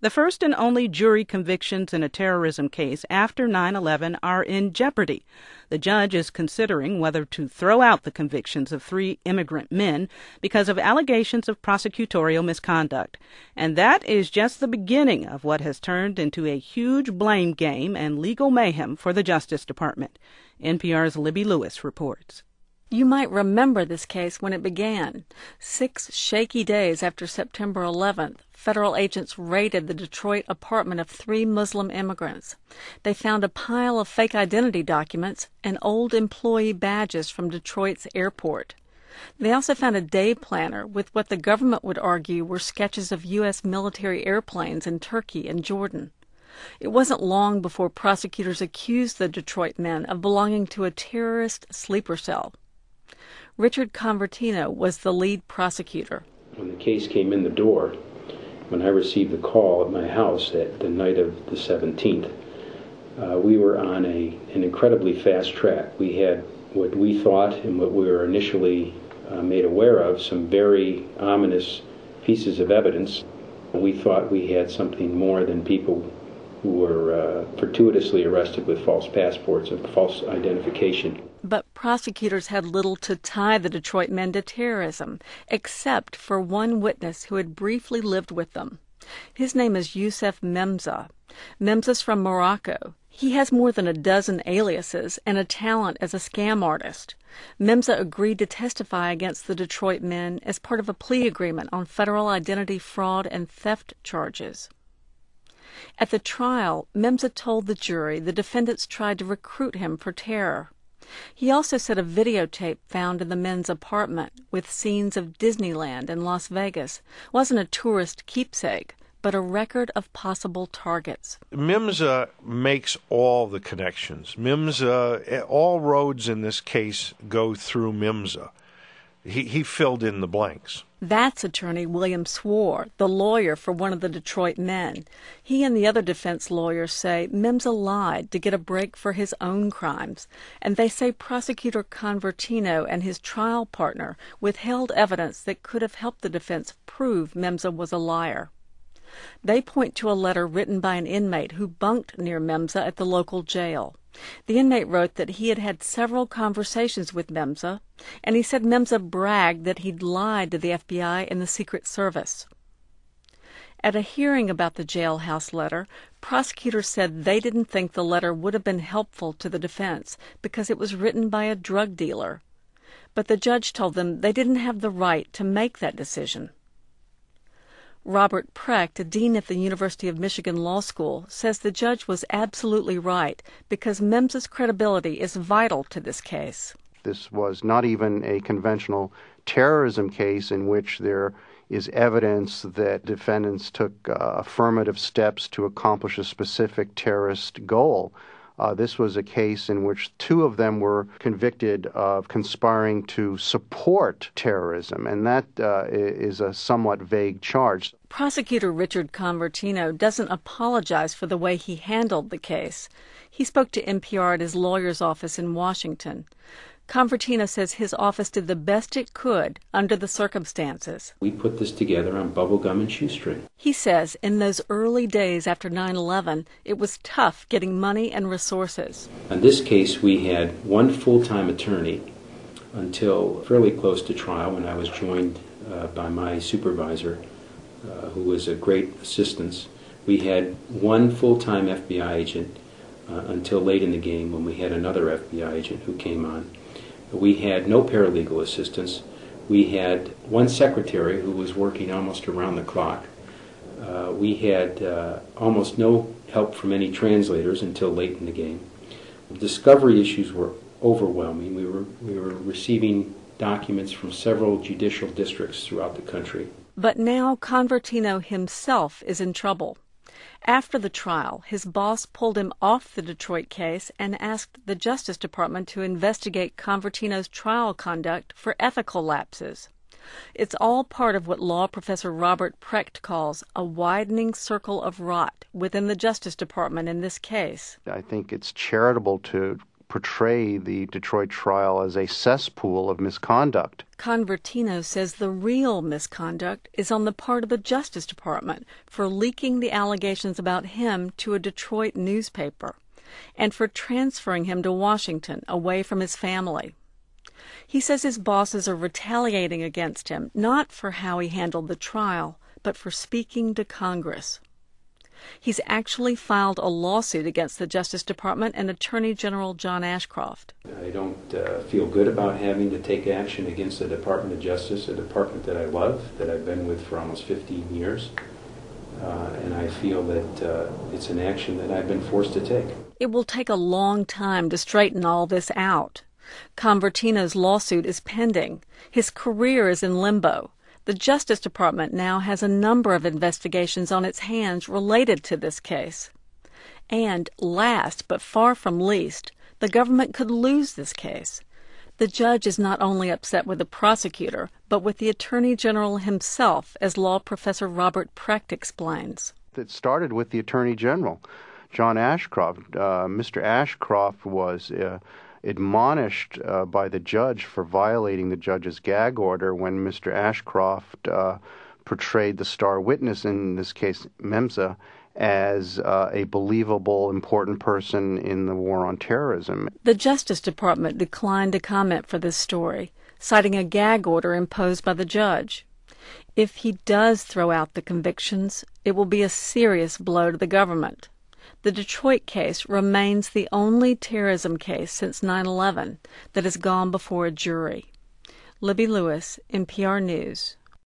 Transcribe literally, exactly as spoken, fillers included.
The first and only jury convictions in a terrorism case after nine eleven are in jeopardy. The judge is considering whether to throw out the convictions of three immigrant men because of allegations of prosecutorial misconduct. And that is just the beginning of what has turned into a huge blame game and legal mayhem for the Justice Department. N P R's Libby Lewis reports. You might remember this case when it began. Six shaky days after September eleventh, federal agents raided the Detroit apartment of three Muslim immigrants. They found a pile of fake identity documents and old employee badges from Detroit's airport. They also found a day planner with what the government would argue were sketches of U S military airplanes in Turkey and Jordan. It wasn't long before prosecutors accused the Detroit men of belonging to a terrorist sleeper cell. Richard Convertino was the lead prosecutor. When the case came in the door, when I received the call at my house at the night of the seventeenth, uh, we were on a an incredibly fast track. We had what we thought and what we were initially uh, made aware of, some very ominous pieces of evidence. We thought we had something more than people who were uh, fortuitously arrested with false passports and false identification. But prosecutors had little to tie the Detroit men to terrorism, except for one witness who had briefly lived with them. His name is Youssef Memza. Memza's from Morocco. He has more than a dozen aliases and a talent as a scam artist. Memza agreed to testify against the Detroit men as part of a plea agreement on federal identity fraud and theft charges. At the trial, Memza told the jury the defendants tried to recruit him for terror. He also said a videotape found in the men's apartment with scenes of Disneyland and Las Vegas wasn't a tourist keepsake, but a record of possible targets. Memza makes all the connections. Memza, all roads in this case go through Memza. He, he filled in the blanks. That's attorney William Swore, the lawyer for one of the Detroit men. He and the other defense lawyers say Memza lied to get a break for his own crimes, and they say prosecutor Convertino and his trial partner withheld evidence that could have helped the defense prove Memza was a liar. They point to a letter written by an inmate who bunked near Memza at the local jail. The inmate wrote that he had had several conversations with Memza, and he said Memza bragged that he'd lied to the F B I and the Secret Service. At a hearing about the jailhouse letter, prosecutors said they didn't think the letter would have been helpful to the defense because it was written by a drug dealer. But the judge told them they didn't have the right to make that decision. Robert Precht, a dean at the University of Michigan Law School, says the judge was absolutely right because Memza's credibility is vital to this case. This was not even a conventional terrorism case in which there is evidence that defendants took uh, affirmative steps to accomplish a specific terrorist goal. Uh, this was a case in which two of them were convicted of conspiring to support terrorism, and that uh, is a somewhat vague charge. Prosecutor Richard Convertino doesn't apologize for the way he handled the case. He spoke to N P R at his lawyer's office in Washington. Convertino says his office did the best it could under the circumstances. We put this together on bubblegum and shoestring. He says in those early days after nine eleven, it was tough getting money and resources. On this case, we had one full-time attorney until fairly close to trial when I was joined uh, by my supervisor, uh, who was a great assistance. We had one full-time F B I agent uh, until late in the game when we had another F B I agent who came on. We had no paralegal assistance. We had one secretary who was working almost around the clock. Uh, we had uh, almost no help from any translators until late in the game. Discovery issues were overwhelming. We were, we were receiving documents from several judicial districts throughout the country. But now Convertino himself is in trouble. After the trial, his boss pulled him off the Detroit case and asked the Justice Department to investigate Convertino's trial conduct for ethical lapses. It's all part of what law professor Robert Precht calls a widening circle of rot within the Justice Department in this case. I think it's charitable to portray the Detroit trial as a cesspool of misconduct. Convertino says the real misconduct is on the part of the Justice Department for leaking the allegations about him to a Detroit newspaper and for transferring him to Washington away from his family. He says his bosses are retaliating against him, not for how he handled the trial, but for speaking to Congress. He's actually filed a lawsuit against the Justice Department and Attorney General John Ashcroft. I don't uh, feel good about having to take action against the Department of Justice, a department that I love, that I've been with for almost fifteen years. Uh, and I feel that uh, it's an action that I've been forced to take. It will take a long time to straighten all this out. Convertino's lawsuit is pending. His career is in limbo. The Justice Department now has a number of investigations on its hands related to this case. And last, but far from least, the government could lose this case. The judge is not only upset with the prosecutor, but with the Attorney General himself, as law professor Robert Precht explains. It started with the Attorney General, John Ashcroft. Uh, Mister Ashcroft was uh, admonished uh, by the judge for violating the judge's gag order when Mister Ashcroft uh, portrayed the star witness, in this case Memza, as uh, a believable, important person in the war on terrorism. The Justice Department declined to comment for this story, citing a gag order imposed by the judge. If he does throw out the convictions, it will be a serious blow to the government. The Detroit case remains the only terrorism case since nine eleven that has gone before a jury. Libby Lewis, N P R News.